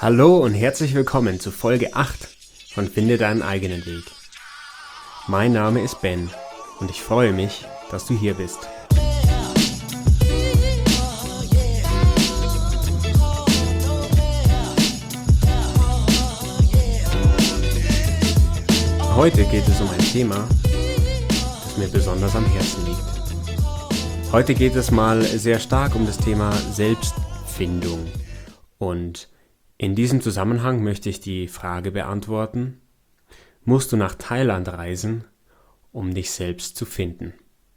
Hallo und herzlich willkommen zu Folge 8 von Finde deinen eigenen Weg. Mein Name ist Ben und ich freue mich, dass du hier bist. Heute geht es um ein Thema, das mir besonders am Herzen liegt. Heute geht es mal sehr stark um das Thema Selbstfindung. Und in diesem Zusammenhang möchte ich die Frage beantworten: Musst du nach Thailand reisen, um dich selbst zu finden?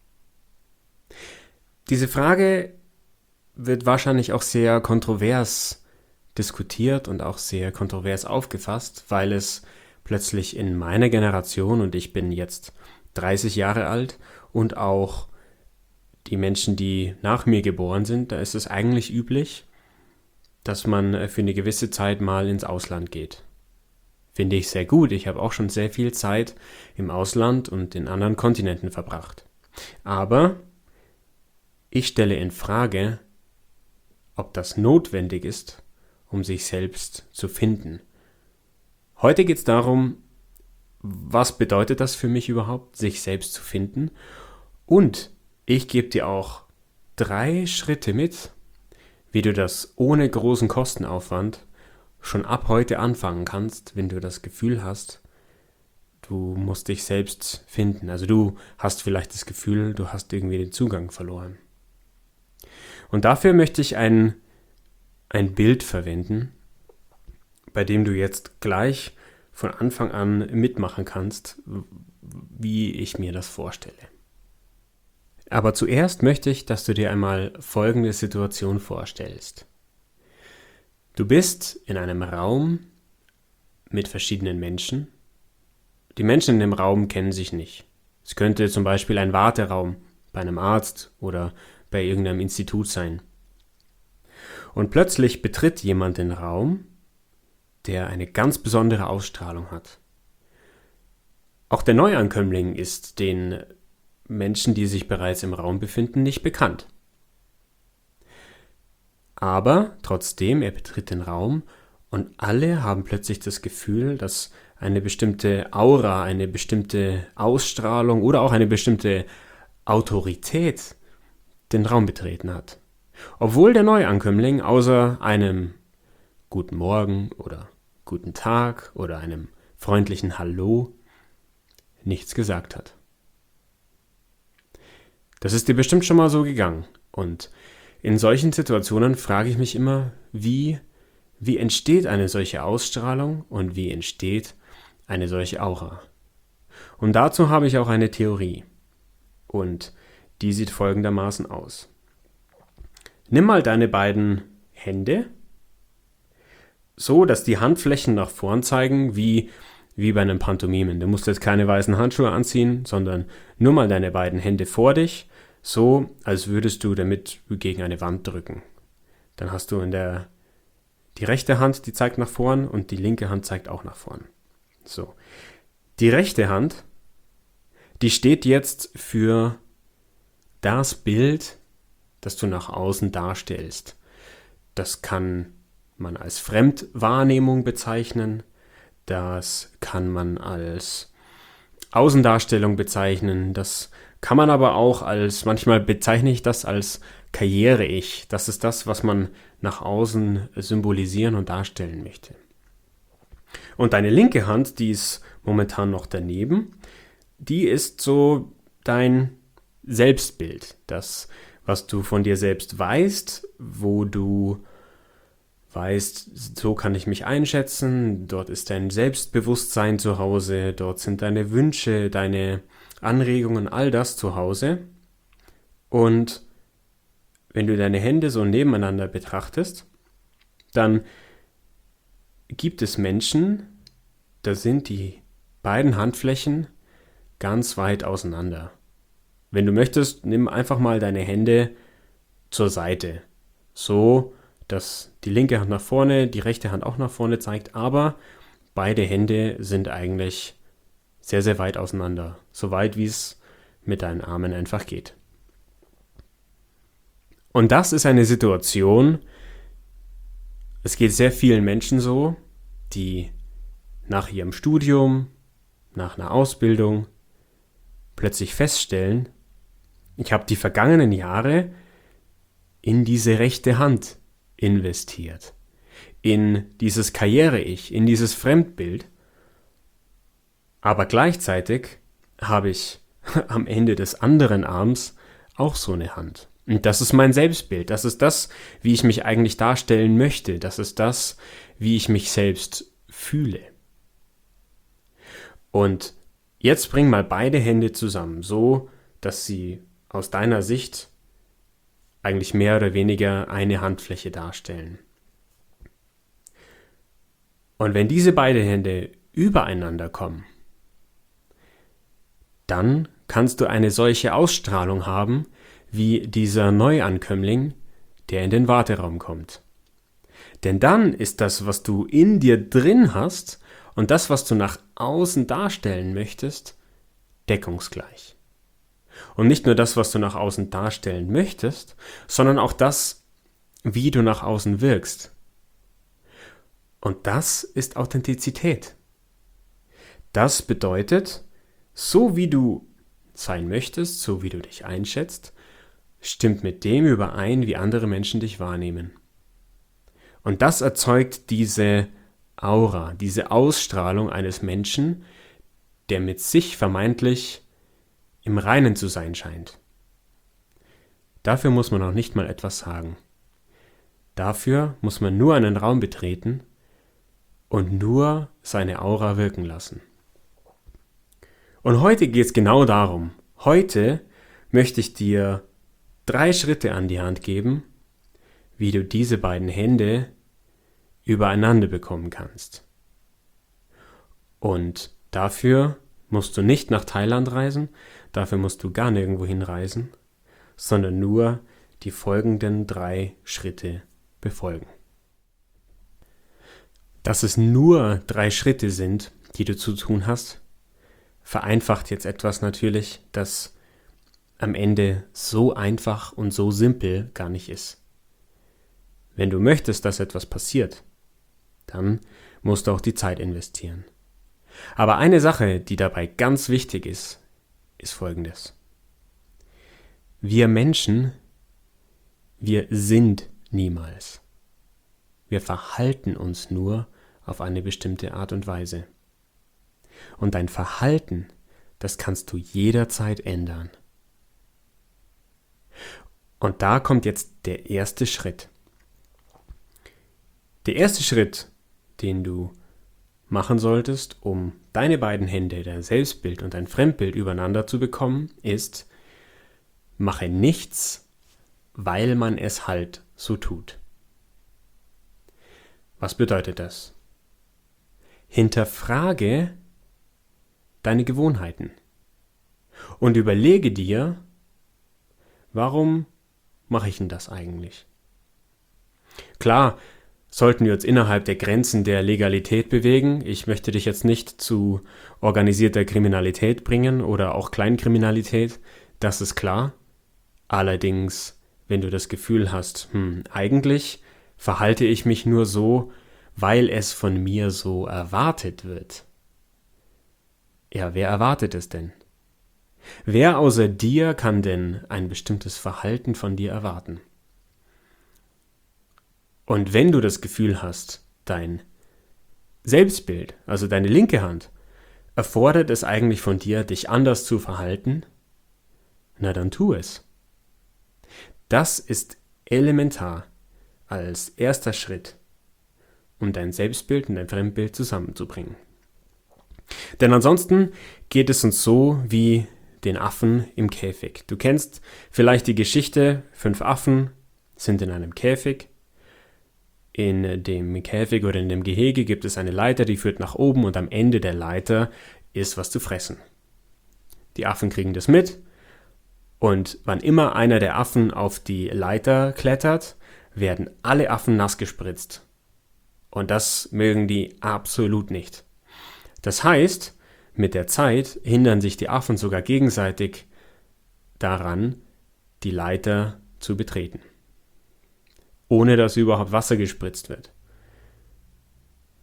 Diese Frage wird wahrscheinlich auch sehr kontrovers diskutiert und auch sehr kontrovers aufgefasst, weil es plötzlich in meiner Generation, und ich bin jetzt 30 Jahre alt, und auch die Menschen, die nach mir geboren sind, da ist es eigentlich üblich, dass man für eine gewisse Zeit mal ins Ausland geht. Finde ich sehr gut. Ich habe auch schon sehr viel Zeit im Ausland und in anderen Kontinenten verbracht. Aber ich stelle in Frage, ob das notwendig ist, um sich selbst zu finden. Heute geht es darum, was bedeutet das für mich überhaupt, sich selbst zu finden? Und ich gebe dir auch 3 Schritte mit, wie du das ohne großen Kostenaufwand schon ab heute anfangen kannst, wenn du das Gefühl hast, du musst dich selbst finden. Also du hast vielleicht das Gefühl, du hast irgendwie den Zugang verloren. Und dafür möchte ich ein Bild verwenden, bei dem du jetzt gleich von Anfang an mitmachen kannst, wie ich mir das vorstelle. Aber zuerst möchte ich, dass du dir einmal folgende Situation vorstellst. Du bist in einem Raum mit verschiedenen Menschen. Die Menschen in dem Raum kennen sich nicht. Es könnte zum Beispiel ein Warteraum bei einem Arzt oder bei irgendeinem Institut sein. Und plötzlich betritt jemand den Raum, der eine ganz besondere Ausstrahlung hat. Auch der Neuankömmling ist den Menschen, die sich bereits im Raum befinden, nicht bekannt. Aber trotzdem, er betritt den Raum und alle haben plötzlich das Gefühl, dass eine bestimmte Aura, eine bestimmte Ausstrahlung oder auch eine bestimmte Autorität den Raum betreten hat. Obwohl der Neuankömmling außer einem Guten Morgen oder Guten Tag oder einem freundlichen Hallo nichts gesagt hat. Das ist dir bestimmt schon mal so gegangen. Und in solchen Situationen frage ich mich immer, wie entsteht eine solche Ausstrahlung und wie entsteht eine solche Aura? Und dazu habe ich auch eine Theorie. Und die sieht folgendermaßen aus. Nimm mal deine beiden Hände, so dass die Handflächen nach vorn zeigen, wie bei einem Pantomimen. Du musst jetzt keine weißen Handschuhe anziehen, sondern nur mal deine beiden Hände vor dich, so als würdest du damit gegen eine Wand drücken. Dann hast du die rechte Hand, die zeigt nach vorn, und die linke Hand zeigt auch nach vorn. So. Die rechte Hand, die steht jetzt für das Bild, das du nach außen darstellst. Das kann man als Fremdwahrnehmung bezeichnen, das kann man als Außendarstellung bezeichnen, das kann man aber auch manchmal bezeichne ich das als Karriere-Ich. Das ist das, was man nach außen symbolisieren und darstellen möchte. Und deine linke Hand, die ist momentan noch daneben, die ist so dein Selbstbild. Das, was du von dir selbst weißt, wo du weißt, so kann ich mich einschätzen, dort ist dein Selbstbewusstsein zu Hause, dort sind deine Wünsche, deine Anregungen, all das zu Hause. Und wenn du deine Hände so nebeneinander betrachtest, dann gibt es Menschen, da sind die beiden Handflächen ganz weit auseinander. Wenn du möchtest, nimm einfach mal deine Hände zur Seite, so dass die linke Hand nach vorne, die rechte Hand auch nach vorne zeigt, aber beide Hände sind eigentlich sehr, sehr weit auseinander. So weit, wie es mit deinen Armen einfach geht. Und das ist eine Situation, Es geht sehr vielen Menschen so, die nach ihrem Studium, nach einer Ausbildung plötzlich feststellen, ich habe die vergangenen Jahre in diese rechte Hand investiert, in dieses Karriere-Ich, in dieses Fremdbild, aber gleichzeitig habe ich am Ende des anderen Arms auch so eine Hand. Und das ist mein Selbstbild, das ist das, wie ich mich eigentlich darstellen möchte, das ist das, wie ich mich selbst fühle. Und jetzt bring mal beide Hände zusammen, so dass sie aus deiner Sicht eigentlich mehr oder weniger eine Handfläche darstellen. Und wenn diese beiden Hände übereinander kommen, dann kannst du eine solche Ausstrahlung haben, wie dieser Neuankömmling, der in den Warteraum kommt. Denn dann ist das, was du in dir drin hast und das, was du nach außen darstellen möchtest, deckungsgleich. Und nicht nur das, was du nach außen darstellen möchtest, sondern auch das, wie du nach außen wirkst. Und das ist Authentizität. Das bedeutet, so wie du sein möchtest, so wie du dich einschätzt, stimmt mit dem überein, wie andere Menschen dich wahrnehmen. Und das erzeugt diese Aura, diese Ausstrahlung eines Menschen, der mit sich vermeintlich im Reinen zu sein scheint. Dafür muss man noch nicht mal etwas sagen. Dafür muss man nur einen Raum betreten und nur seine Aura wirken lassen. Und heute geht es genau darum. Heute möchte ich dir 3 Schritte an die Hand geben, wie du diese beiden Hände übereinander bekommen kannst. Und dafür musst du nicht nach Thailand reisen, dafür musst du gar nirgendwo hinreisen, sondern nur die folgenden 3 Schritte befolgen. Dass es nur 3 Schritte sind, die du zu tun hast, vereinfacht jetzt etwas natürlich, das am Ende so einfach und so simpel gar nicht ist. Wenn du möchtest, dass etwas passiert, dann musst du auch die Zeit investieren. Aber eine Sache, die dabei ganz wichtig ist, ist Folgendes. Wir Menschen, wir sind niemals. Wir verhalten uns nur auf eine bestimmte Art und Weise. Und dein Verhalten, das kannst du jederzeit ändern. Und da kommt jetzt der erste Schritt. Der erste Schritt, den du machen solltest, um deine beiden Hände, dein Selbstbild und dein Fremdbild übereinander zu bekommen, ist, mache nichts, weil man es halt so tut. Was bedeutet das? Hinterfrage deine Gewohnheiten und überlege dir, warum mache ich denn das eigentlich? Klar, sollten wir uns innerhalb der Grenzen der Legalität bewegen. Ich möchte dich jetzt nicht zu organisierter Kriminalität bringen oder auch Kleinkriminalität, das ist klar. Allerdings, wenn du das Gefühl hast, eigentlich verhalte ich mich nur so, weil es von mir so erwartet wird. Ja, wer erwartet es denn? Wer außer dir kann denn ein bestimmtes Verhalten von dir erwarten? Und wenn du das Gefühl hast, dein Selbstbild, also deine linke Hand, erfordert es eigentlich von dir, dich anders zu verhalten, na dann tu es. Das ist elementar als erster Schritt, um dein Selbstbild und dein Fremdbild zusammenzubringen. Denn ansonsten geht es uns so wie den Affen im Käfig. Du kennst vielleicht die Geschichte, 5 Affen sind in einem Käfig. In dem Käfig oder in dem Gehege gibt es eine Leiter, die führt nach oben und am Ende der Leiter ist was zu fressen. Die Affen kriegen das mit und wann immer einer der Affen auf die Leiter klettert, werden alle Affen nass gespritzt. Und das mögen die absolut nicht. Das heißt, mit der Zeit hindern sich die Affen sogar gegenseitig daran, die Leiter zu betreten, ohne dass überhaupt Wasser gespritzt wird.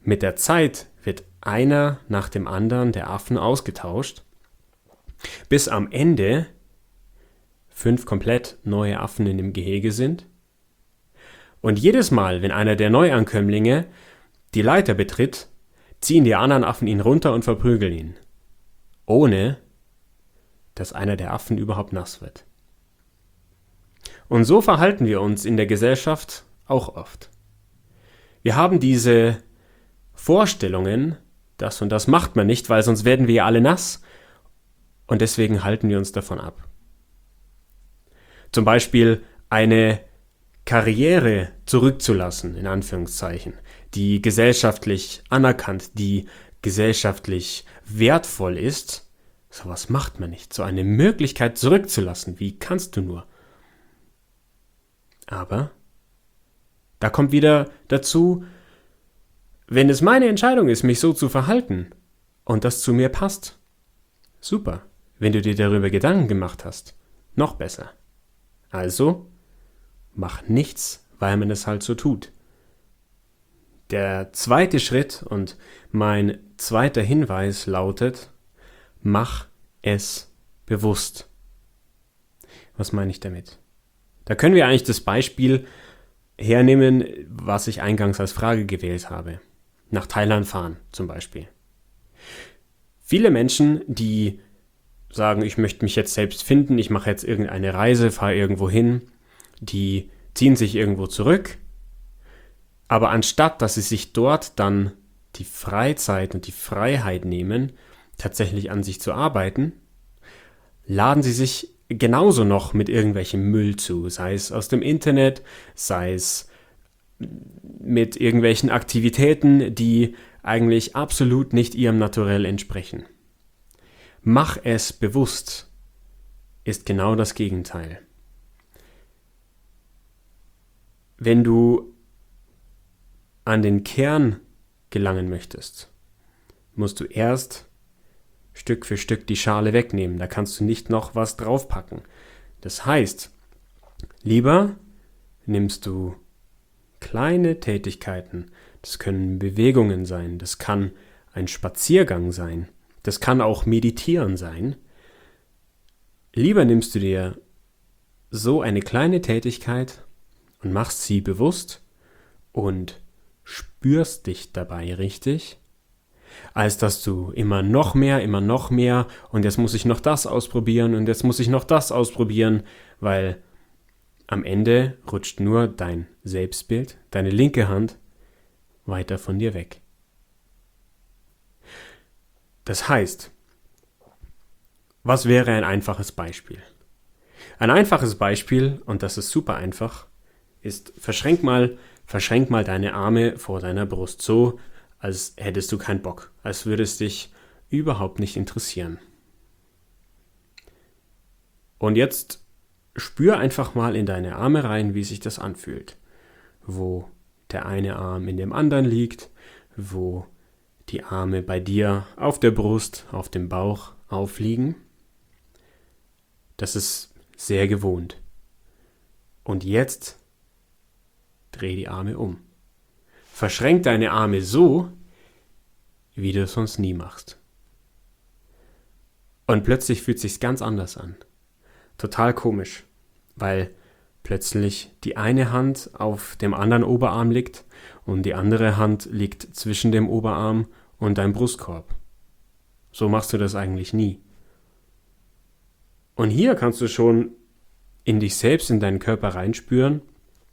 Mit der Zeit wird einer nach dem anderen der Affen ausgetauscht, bis am Ende 5 komplett neue Affen in dem Gehege sind. Und jedes Mal, wenn einer der Neuankömmlinge die Leiter betritt, ziehen die anderen Affen ihn runter und verprügeln ihn, ohne dass einer der Affen überhaupt nass wird. Und so verhalten wir uns in der Gesellschaft auch oft. Wir haben diese Vorstellungen, das und das macht man nicht, weil sonst werden wir ja alle nass, und deswegen halten wir uns davon ab. Zum Beispiel eine Karriere zurückzulassen, in Anführungszeichen, die gesellschaftlich anerkannt, die gesellschaftlich wertvoll ist. Sowas macht man nicht. So eine Möglichkeit zurückzulassen, wie kannst du nur? Aber da kommt wieder dazu, wenn es meine Entscheidung ist, mich so zu verhalten und das zu mir passt, super. Wenn du dir darüber Gedanken gemacht hast, noch besser. Also, mach nichts, weil man es halt so tut. Der zweite Schritt und mein zweiter Hinweis lautet, mach es bewusst. Was meine ich damit? Da können wir eigentlich das Beispiel hernehmen, was ich eingangs als Frage gewählt habe. Nach Thailand fahren zum Beispiel. Viele Menschen, die sagen, ich möchte mich jetzt selbst finden, ich mache jetzt irgendeine Reise, fahre irgendwo hin, die ziehen sich irgendwo zurück, aber anstatt, dass sie sich dort dann die Freizeit und die Freiheit nehmen, tatsächlich an sich zu arbeiten, laden sie sich genauso noch mit irgendwelchem Müll zu, sei es aus dem Internet, sei es mit irgendwelchen Aktivitäten, die eigentlich absolut nicht ihrem Naturell entsprechen. Mach es bewusst ist genau das Gegenteil. Wenn du an den Kern gelangen möchtest, musst du erst Stück für Stück die Schale wegnehmen. Da kannst du nicht noch was draufpacken. Das heißt, lieber nimmst du kleine Tätigkeiten. Das können Bewegungen sein, das kann ein Spaziergang sein, das kann auch Meditieren sein. Lieber nimmst du dir so eine kleine Tätigkeit und machst sie bewusst und spürst dich dabei richtig, als dass du immer noch mehr und jetzt muss ich noch das ausprobieren und jetzt muss ich noch das ausprobieren, weil am Ende rutscht nur dein Selbstbild, deine linke Hand, weiter von dir weg. Das heißt, was wäre ein einfaches Beispiel? Ein einfaches Beispiel, und das ist super einfach, ist, verschränk mal deine Arme vor deiner Brust, so als hättest du keinen Bock, als würde es dich überhaupt nicht interessieren. Und jetzt spür einfach mal in deine Arme rein, wie sich das anfühlt. Wo der eine Arm in dem anderen liegt, wo die Arme bei dir auf der Brust, auf dem Bauch aufliegen. Das ist sehr gewohnt. Und jetzt dreh die Arme um. Verschränk deine Arme so, wie du es sonst nie machst. Und plötzlich fühlt es sich ganz anders an. Total komisch, weil plötzlich die eine Hand auf dem anderen Oberarm liegt und die andere Hand liegt zwischen dem Oberarm und deinem Brustkorb. So machst du das eigentlich nie. Und hier kannst du schon in dich selbst, in deinen Körper reinspüren,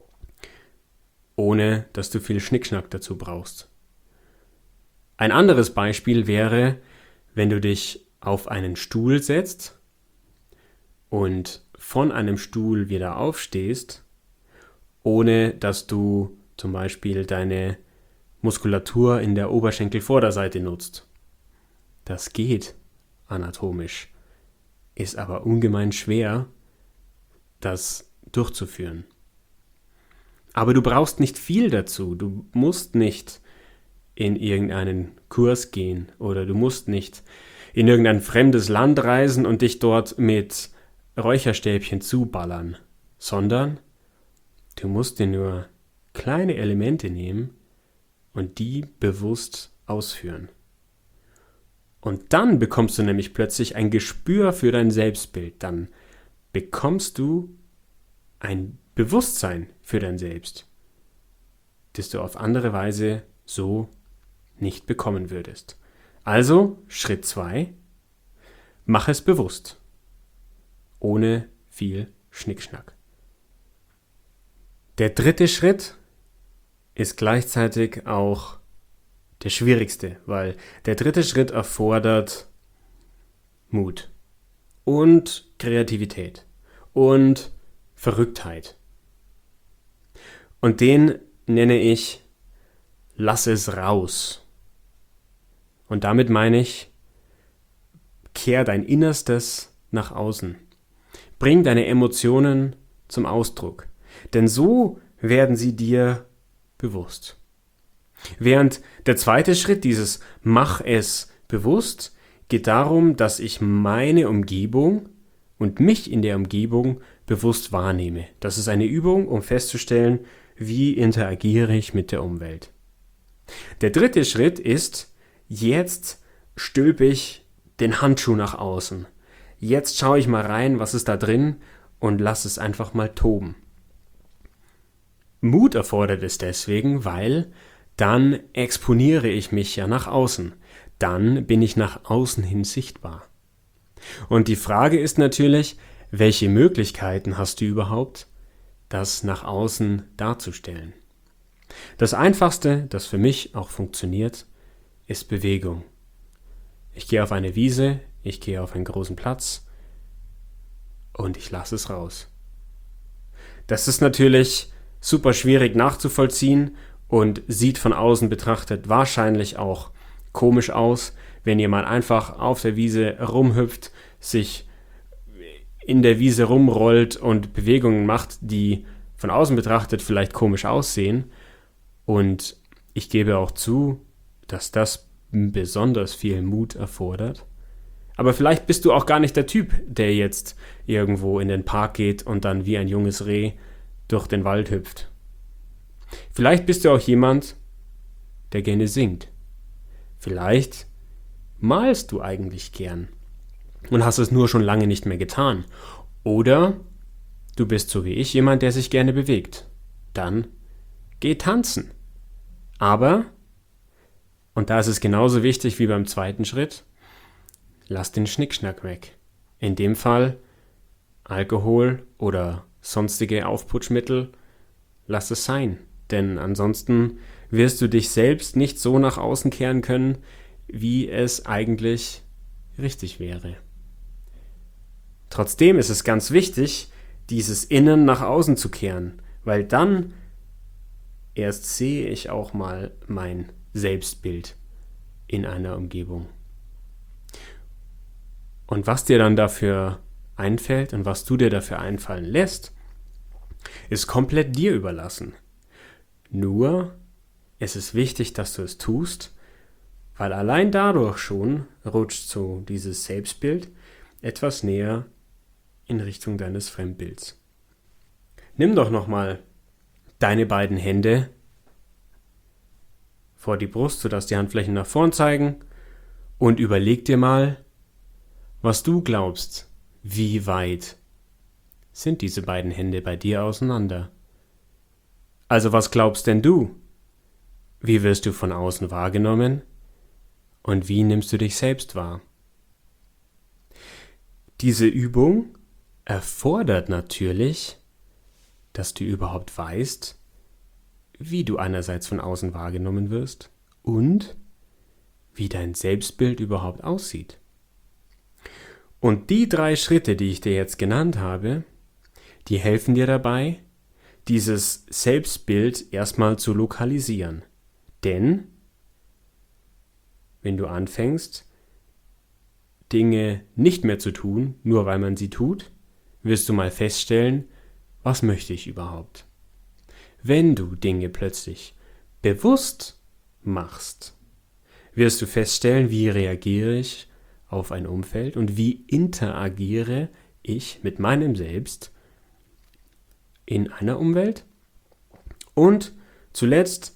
ohne dass du viel Schnickschnack dazu brauchst. Ein anderes Beispiel wäre, wenn du dich auf einen Stuhl setzt und von einem Stuhl wieder aufstehst, ohne dass du zum Beispiel deine Muskulatur in der Oberschenkelvorderseite nutzt. Das geht anatomisch, ist aber ungemein schwer, das durchzuführen. Aber du brauchst nicht viel dazu. Du musst nicht in irgendeinen Kurs gehen oder du musst nicht in irgendein fremdes Land reisen und dich dort mit Räucherstäbchen zuballern, sondern du musst dir nur kleine Elemente nehmen und die bewusst ausführen. Und dann bekommst du nämlich plötzlich ein Gespür für dein Selbstbild. Dann bekommst du ein Bewusstsein für dein Selbst, das du auf andere Weise so nicht bekommen würdest. Also Schritt 2, mach es bewusst, ohne viel Schnickschnack. Der dritte Schritt ist gleichzeitig auch der schwierigste, weil der dritte Schritt erfordert Mut und Kreativität und Verrücktheit. Und den nenne ich lass es raus. Und damit meine ich, kehr dein Innerstes nach außen. Bring deine Emotionen zum Ausdruck. Denn so werden sie dir bewusst. Während der zweite Schritt, dieses Mach es bewusst, geht darum, dass ich meine Umgebung und mich in der Umgebung bewusst wahrnehme. Das ist eine Übung, um festzustellen, wie interagiere ich mit der Umwelt. Der dritte Schritt ist, jetzt stülpe ich den Handschuh nach außen. Jetzt schaue ich mal rein, was ist da drin und lass es einfach mal toben. Mut erfordert es deswegen, weil dann exponiere ich mich ja nach außen. Dann bin ich nach außen hin sichtbar. Und die Frage ist natürlich, welche Möglichkeiten hast du überhaupt, das nach außen darzustellen? Das Einfachste, das für mich auch funktioniert, ist Bewegung. Ich gehe auf eine Wiese, ich gehe auf einen großen Platz und ich lasse es raus. Das ist natürlich super schwierig nachzuvollziehen und sieht von außen betrachtet wahrscheinlich auch komisch aus, wenn jemand einfach auf der Wiese rumhüpft, sich in der Wiese rumrollt und Bewegungen macht, die von außen betrachtet vielleicht komisch aussehen. Und ich gebe auch zu, dass das besonders viel Mut erfordert. Aber vielleicht bist du auch gar nicht der Typ, der jetzt irgendwo in den Park geht und dann wie ein junges Reh durch den Wald hüpft. Vielleicht bist du auch jemand, der gerne singt. Vielleicht malst du eigentlich gern und hast es nur schon lange nicht mehr getan. Oder du bist so wie ich jemand, der sich gerne bewegt. Dann geh tanzen. Aber, und da ist es genauso wichtig wie beim zweiten Schritt, lass den Schnickschnack weg. In dem Fall Alkohol oder sonstige Aufputschmittel, lass es sein. Denn ansonsten wirst du dich selbst nicht so nach außen kehren können, wie es eigentlich richtig wäre. Trotzdem ist es ganz wichtig, dieses Innen nach außen zu kehren, weil dann erst sehe ich auch mal mein Selbstbild in einer Umgebung. Und was dir dann dafür einfällt und was du dir dafür einfallen lässt, ist komplett dir überlassen. Nur es ist wichtig, dass du es tust, weil allein dadurch schon rutscht so dieses Selbstbild etwas näher in Richtung deines Fremdbilds. Nimm doch nochmal deine beiden Hände vor die Brust, sodass die Handflächen nach vorn zeigen und überleg dir mal, was du glaubst, wie weit sind diese beiden Hände bei dir auseinander? Also was glaubst denn du? Wie wirst du von außen wahrgenommen? Und wie nimmst du dich selbst wahr? Diese Übung erfordert natürlich, dass du überhaupt weißt, wie du einerseits von außen wahrgenommen wirst und wie dein Selbstbild überhaupt aussieht. Und die 3 Schritte, die ich dir jetzt genannt habe, die helfen dir dabei, dieses Selbstbild erstmal zu lokalisieren. Denn wenn du anfängst, Dinge nicht mehr zu tun, nur weil man sie tut, wirst du mal feststellen, was möchte ich überhaupt? Wenn du Dinge plötzlich bewusst machst, wirst du feststellen, wie reagiere ich auf ein Umfeld und wie interagiere ich mit meinem Selbst in einer Umwelt. Und zuletzt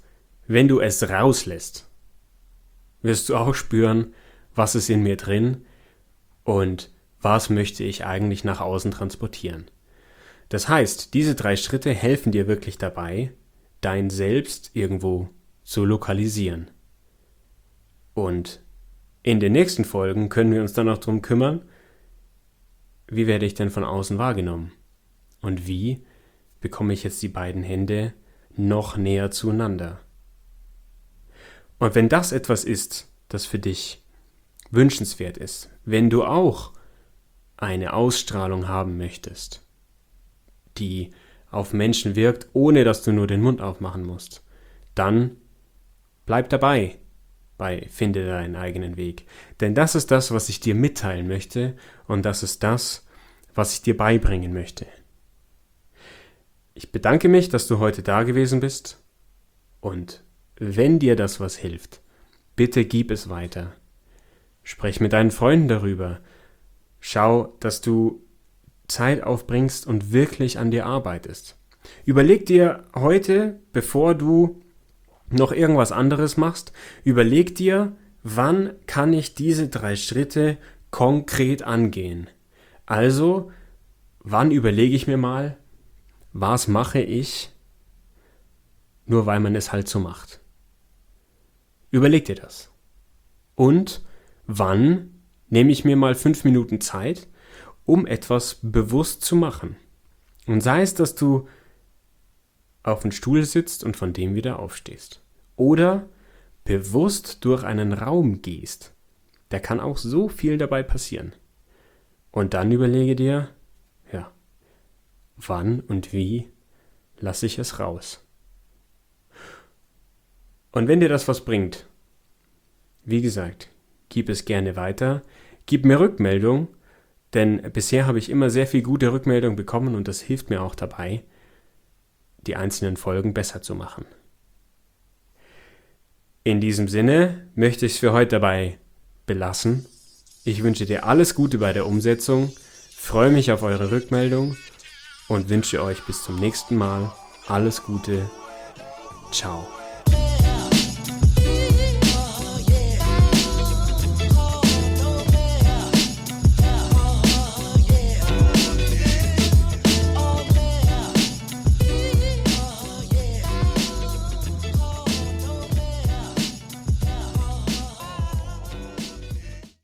wenn du es rauslässt, wirst du auch spüren, was ist in mir drin und was möchte ich eigentlich nach außen transportieren. Das heißt, diese 3 Schritte helfen dir wirklich dabei, dein Selbst irgendwo zu lokalisieren. Und in den nächsten Folgen können wir uns dann auch darum kümmern, wie werde ich denn von außen wahrgenommen? Und wie bekomme ich jetzt die beiden Hände noch näher zueinander? Und wenn das etwas ist, das für dich wünschenswert ist, wenn du auch eine Ausstrahlung haben möchtest, die auf Menschen wirkt, ohne dass du nur den Mund aufmachen musst, dann bleib dabei bei Finde deinen eigenen Weg. Denn das ist das, was ich dir mitteilen möchte und das ist das, was ich dir beibringen möchte. Ich bedanke mich, dass du heute da gewesen bist und wenn dir das was hilft, bitte gib es weiter. Sprech mit deinen Freunden darüber. Schau, dass du Zeit aufbringst und wirklich an dir arbeitest. Überleg dir heute, bevor du noch irgendwas anderes machst, überleg dir, wann kann ich diese 3 Schritte konkret angehen. Also, wann überlege ich mir mal, was mache ich, nur weil man es halt so macht. Überleg dir das. Und wann nehme ich mir mal 5 Minuten Zeit, um etwas bewusst zu machen. Und sei es, dass du auf dem Stuhl sitzt und von dem wieder aufstehst. Oder bewusst durch einen Raum gehst. Da kann auch so viel dabei passieren. Und dann überlege dir, ja, wann und wie lasse ich es raus. Und wenn dir das was bringt, wie gesagt, gib es gerne weiter, gib mir Rückmeldung, denn bisher habe ich immer sehr viel gute Rückmeldung bekommen und das hilft mir auch dabei, die einzelnen Folgen besser zu machen. In diesem Sinne möchte ich es für heute dabei belassen. Ich wünsche dir alles Gute bei der Umsetzung, freue mich auf eure Rückmeldung und wünsche euch bis zum nächsten Mal alles Gute. Ciao.